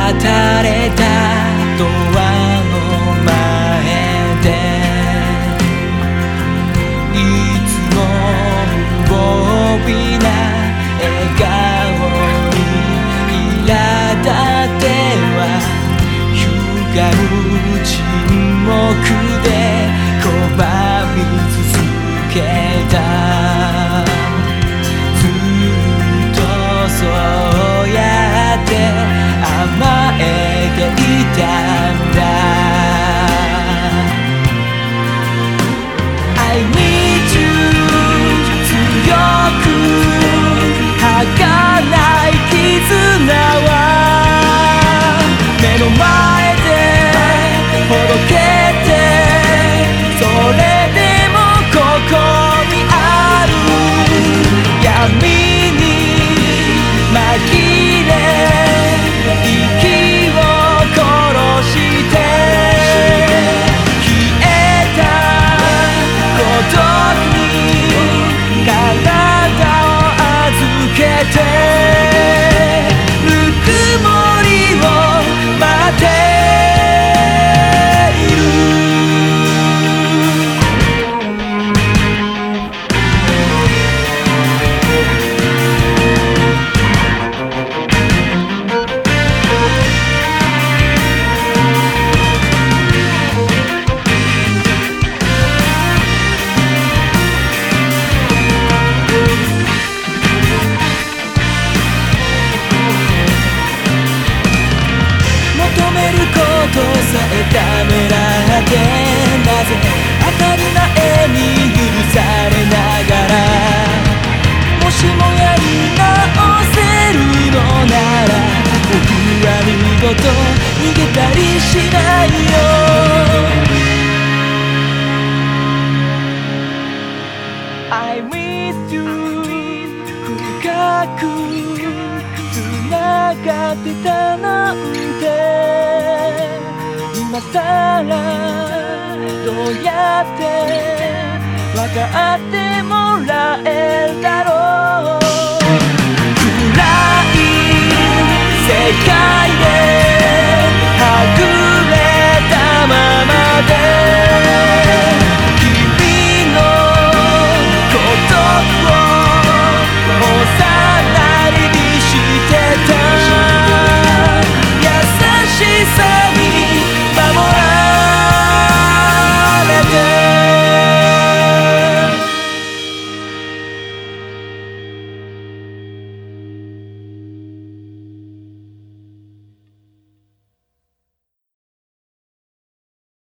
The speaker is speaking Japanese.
たれたドアの前でいつも無防備な笑顔に苛立っては歪む沈黙で拒み続けた。ずっとそうやって甘えていたんだ。 I need you 強く儚い絆は目の前でほどけて、それでもここにある闇に紛れ息を殺して消えた孤独に体を預けてぬくもりを待っている。求めることさえためらってなぜ当たり前に許されながら、もしもやり直せるのなら僕は二度と逃げたりしないよ。 I miss you 深く繋がってたなんて今さらどうやって分かってもらえるだろう。